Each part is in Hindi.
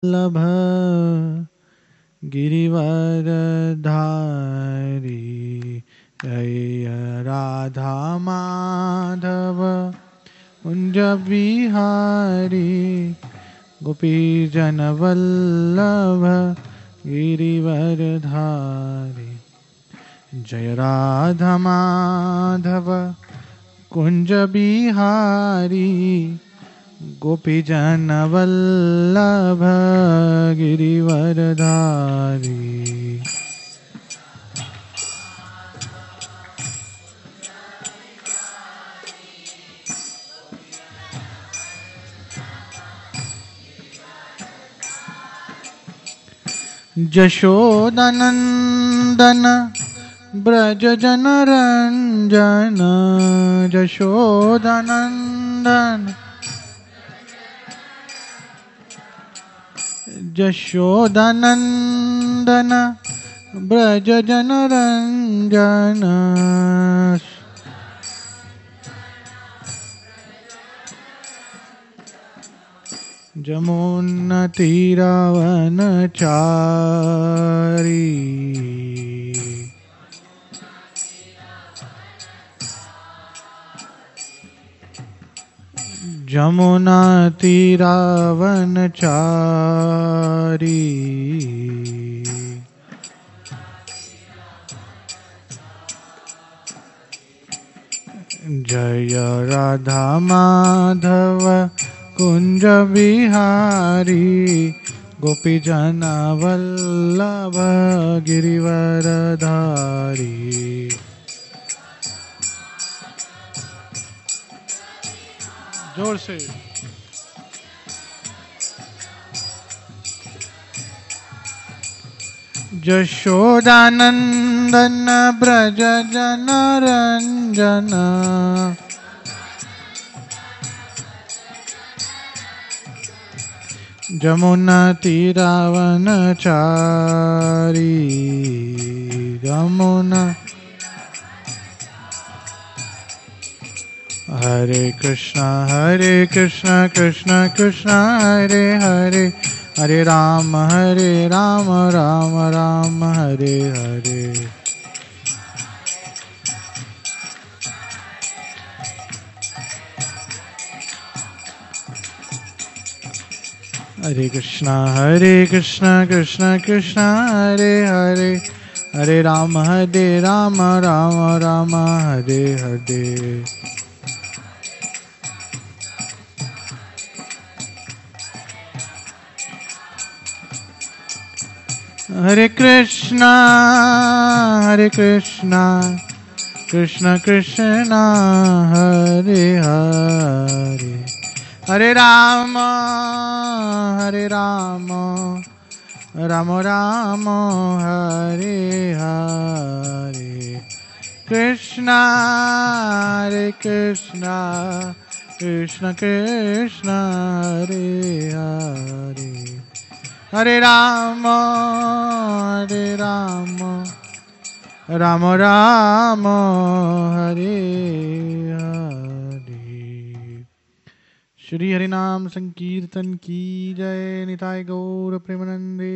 वल्लभ गिरिवरधारी जय राधा माधव कुंज बिहारी गोपीजन वल्लभ गिरिवरधारी जय राधा माधव कुंज बिहारी गोपीजन वल्लभ गिरिवरधारी। जशोदनंदन ब्रज जन रंजन जशोदनंदन जशोदनंदन ब्रज जन रंजन जमुन्नतीरावनचारी जमुनातीरावनचारी जय राधा माधव कुंज बिहारी गोपीजन वल्लभ गिरिवरधारी। जोर से जशोदानंदन ब्रज जन रंजन जमुना तीरावनचारी जमुना। हरे कृष्णा कृष्ण कृष्ण हरे हरे हरे राम राम राम हरे हरे। हरे कृष्णा कृष्ण कृष्ण हरे हरे हरे राम राम राम हरे हरे। हरे कृष्णा कृष्ण कृष्ण हरे हरे हरे राम राम राम हरे हरे। कृष्णा कृष्णा कृष्ण कृष्ण हरे हरे हरे राम राम राम हरे हरे। श्री हरिनाम संकीर्तन की जय। निताय गौर प्रेमानंदे।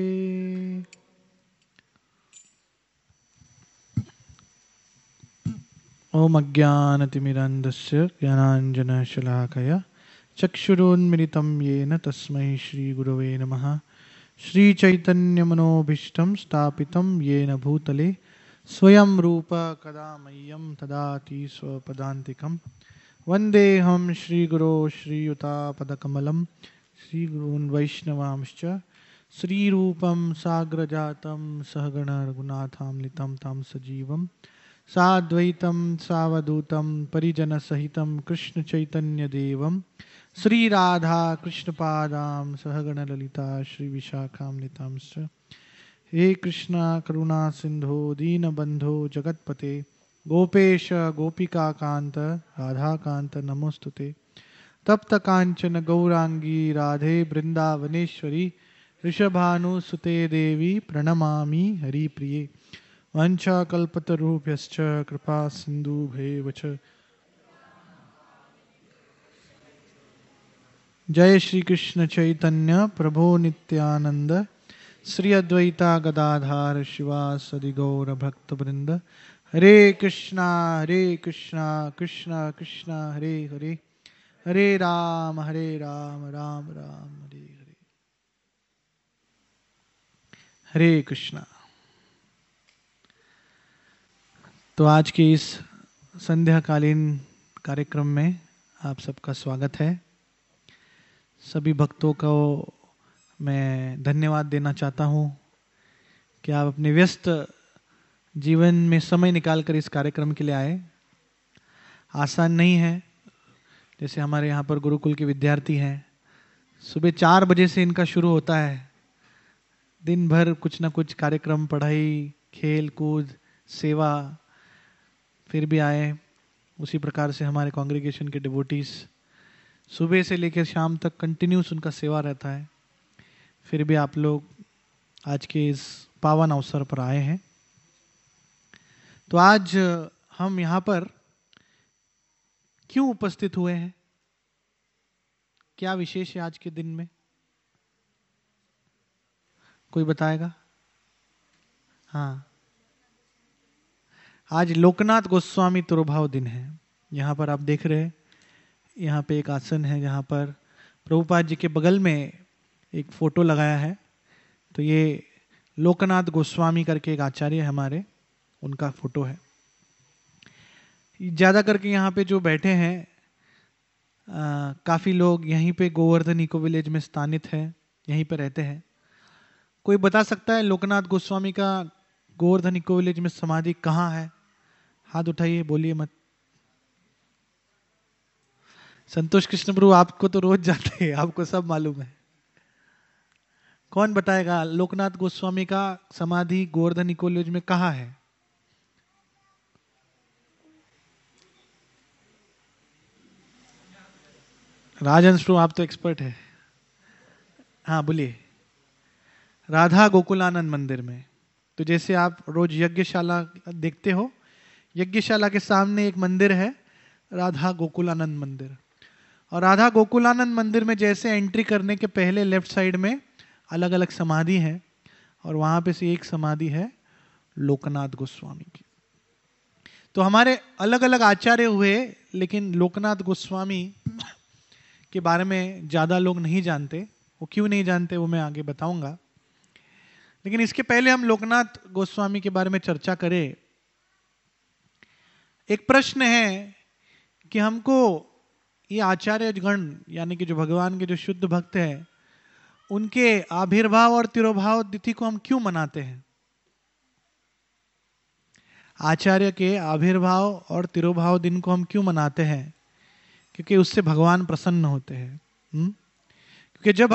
ओम अज्ञानतिमिरन्धस्य ज्ञानाञ्जनशलाकया चक्षुरोन्मिलितं येन तस्मै श्रीगुरवे नमः। श्रीचैतन्यमनोभीष्टं स्थापितं येन भूतले स्वयं रूप कदा मह्यं ददाति स्वपदान्तिकं। वन्देऽहं श्रीगुरो श्रीयुतापदकमलं श्रीगुरून् वैष्णवांश्च श्रीरूपं साग्रजातं सहगण रघुनाथामृतं तं सजीवं साद्वैतं सावधूतं परिजनसहितं कृष्णचैतन्यदेवं श्रीराधा कृष्णपादां सहगण ललिता श्रीविशाखामृतांश्च। हे कृष्णा करुणा सिंधो दीनबंधो जगत्पते गोपेश गोपिकाकांत राधाकांत नमोस्तुते। तप्त कांचन गौरांगी राधे वृंदावनेश्वरी ऋषभानुसुते देवी प्रणमामि हरिप्रिये। वंशाकल्पतरुभ्यश्च कृपा सिन्धुभ्येव च जय श्री कृष्ण चैतन्य प्रभु नित्यानंद, श्री अद्वैता गदाधार शिवासदि गौर भक्त वृंद। हरे कृष्णा कृष्णा कृष्णा हरे हरे, हरे राम राम राम हरे हरे। हरे कृष्णा। तो आज के इस संध्याकालीन कार्यक्रम में आप सबका स्वागत है। सभी भक्तों को मैं धन्यवाद देना चाहता हूँ कि आप अपने व्यस्त जीवन में समय निकालकर इस कार्यक्रम के लिए आए। आसान नहीं है। जैसे हमारे यहाँ पर गुरुकुल के विद्यार्थी हैं, सुबह 4 बजे से इनका शुरू होता है। दिन भर कुछ ना कुछ कार्यक्रम, पढ़ाई, खेल कूद, सेवा, फिर भी आए। उसी प्रकार से हमारे कॉन्ग्रीगेशन के डिवोटीज सुबह से लेकर शाम तक कंटिन्यूस उनका सेवा रहता है। फिर भी आप लोग आज के इस पावन अवसर पर आए हैं। तो आज हम यहाँ पर क्यों उपस्थित हुए हैं, क्या विशेष है आज के दिन में, कोई बताएगा? हाँ, आज लोकनाथ गोस्वामी तिरुभाव दिन है। यहाँ पर आप देख रहे हैं, यहाँ पे एक आसन है जहाँ पर प्रभुपाद जी के बगल में एक फोटो लगाया है। तो ये लोकनाथ गोस्वामी करके एक आचार्य है हमारे, उनका फोटो है। ज़्यादा करके यहाँ पे जो बैठे हैं काफ़ी लोग यहीं पे गोवर्धन इको विलेज में स्थानित है, यहीं पे रहते हैं। कोई बता सकता है लोकनाथ गोस्वामी का गोवर्धन इको विलेज में समाधि कहाँ है? हाथ उठाइए, बोलिए मत। संतोष कृष्ण प्रभु, आपको तो रोज जाते हैं, आपको सब मालूम है। कौन बताएगा लोकनाथ गोस्वामी का समाधि गोवर्धन इको विलेज में कहाँ है? राजहंस प्रभु, आप तो एक्सपर्ट है। हाँ बोलिए। राधा गोकुलानंद मंदिर में। तो जैसे आप रोज यज्ञशाला देखते हो, यज्ञशाला के सामने एक मंदिर है, राधा गोकुलानंद मंदिर। और राधा गोकुलानंद मंदिर में जैसे एंट्री करने के पहले लेफ्ट साइड में अलग अलग समाधि है, और वहां पे से एक समाधि है लोकनाथ गोस्वामी की। तो हमारे अलग अलग आचार्य हुए, लेकिन लोकनाथ गोस्वामी के बारे में ज्यादा लोग नहीं जानते। वो क्यों नहीं जानते वो मैं आगे बताऊंगा। लेकिन इसके पहले हम लोकनाथ गोस्वामी के बारे में चर्चा करें। एक प्रश्न है कि हमको ये आचार्य गण, यानी कि जो भगवान के जो शुद्ध भक्त हैं, उनके आविर्भाव और तिरोभाव तिथि को हम क्यों मनाते हैं? आचार्य के आविर्भाव और तिरोभाव दिन को हम क्यों मनाते हैं? क्योंकि उससे भगवान प्रसन्न होते हैं। क्योंकि जब